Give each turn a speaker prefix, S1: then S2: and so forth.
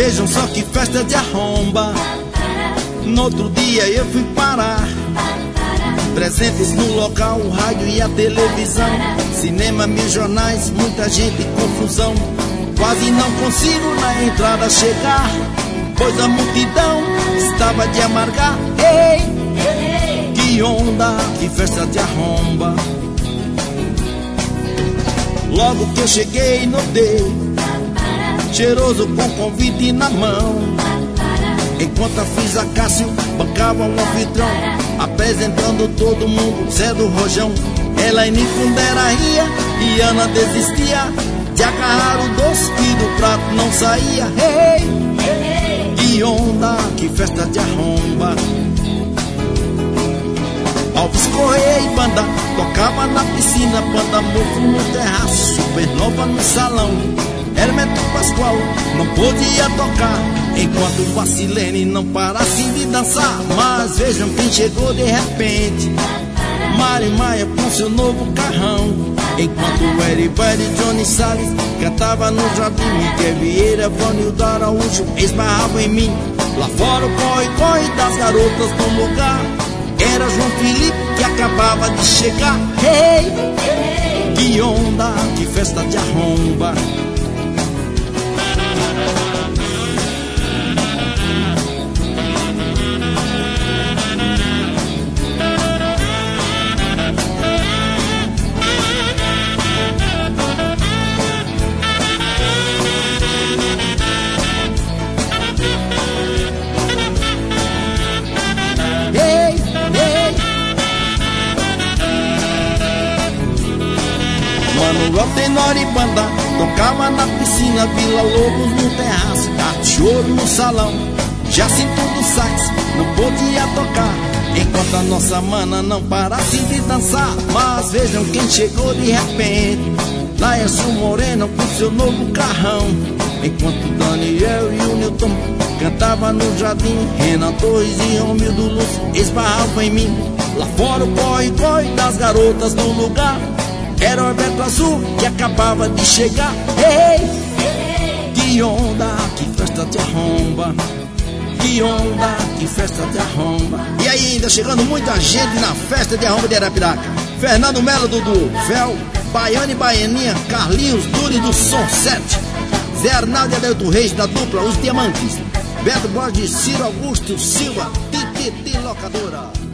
S1: Vejam só que festa de arromba. No outro dia eu fui parar. Presentes no local, o rádio e a televisão, cinema, mil jornais, muita gente, confusão. Quase não consigo na entrada chegar, pois a multidão estava de amargar. Ei, que onda, que festa de arromba. Logo que eu cheguei, notei, cheiroso com convite na mão. Enquanto a Frisa Cássio bancava um anfitrião, apresentando todo mundo, Zé do Rojão. Elaine Fundera ria e Ana desistia de agarrar o doce que do prato não saía. Hey, que onda, que festa de arromba. Alves Correia e banda tocava na piscina, banda mofo no terraço, Supernova no salão. Hermeto Pascoal não podia tocar enquanto Vacilene não parasse de dançar. Mas vejam quem chegou de repente, Mari Maia com seu novo carrão. Enquanto Erivelli e Johnny Salles cantava no jardim, Miguel Vieira, Vanildo Araújo esbarravam em mim. Lá fora o corre-corre das garotas do lugar era João Felipe que acabava de chegar. Hey, que onda, que festa de arromba. Manuel Tenor e banda tocava na piscina, Vila Lobos no terraço, Cachorro no salão. Jacinto do sax não podia tocar enquanto a nossa mana não parasse de dançar. Mas vejam quem chegou de repente, Laércio Moreno com seu novo carrão. Enquanto Daniel e o Newton cantava no jardim, Renan Torres e Romildo Lúcio esbarravam em mim. Lá fora o corre-corre das garotas no lugar era o Alberto Azul que acabava de chegar. Ei, que onda, que festa de arromba. Que onda, que festa de arromba. E aí ainda chegando muita gente na festa de arromba de Arapiraca. Fernando Melo, Dudu, Fel, Baiane e Baianinha, Carlinhos, Duri do Som 7, Zé Arnaldo e Adelto Reis da dupla Os Diamantes, Beto Borges, Ciro Augusto Silva, Tititi Locadora.